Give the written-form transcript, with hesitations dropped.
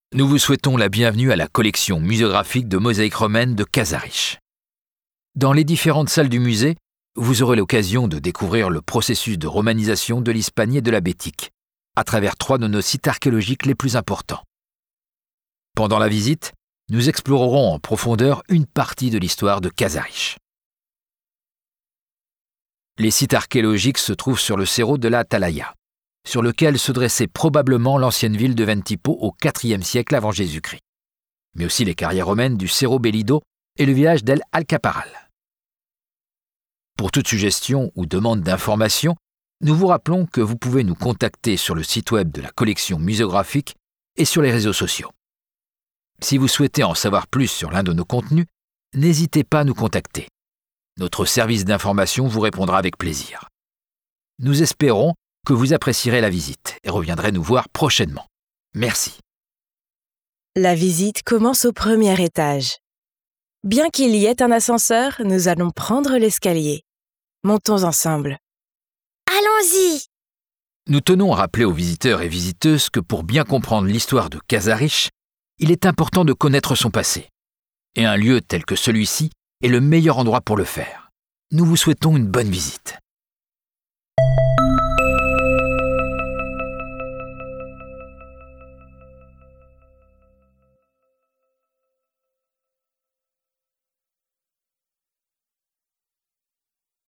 Nous vous souhaitons la bienvenue à la collection muséographique de mosaïques romaines de Casarich. Dans les différentes salles du musée, vous aurez l'occasion de découvrir le processus de romanisation de l'Hispanie et de la Bétique, à travers 3 de nos sites archéologiques les plus importants. Pendant la visite, nous explorerons en profondeur une partie de l'histoire de Casarich. Les sites archéologiques se trouvent sur le cerro de la Atalaya, sur lequel se dressait probablement l'ancienne ville de Ventipo au IVe siècle avant Jésus-Christ, mais aussi les carrières romaines du Cerro Bellido et le village d'El Alcaparal. Pour toute suggestion ou demande d'information, nous vous rappelons que vous pouvez nous contacter sur le site web de la collection muséographique et sur les réseaux sociaux. Si vous souhaitez en savoir plus sur l'un de nos contenus, n'hésitez pas à nous contacter. Notre service d'information vous répondra avec plaisir. Nous espérons que vous apprécierez la visite et reviendrez nous voir prochainement. Merci. La visite commence au premier étage. Bien qu'il y ait un ascenseur, nous allons prendre l'escalier. Montons ensemble. Allons-y! Nous tenons à rappeler aux visiteurs et visiteuses que pour bien comprendre l'histoire de Casarich, il est important de connaître son passé. Et un lieu tel que celui-ci est le meilleur endroit pour le faire. Nous vous souhaitons une bonne visite.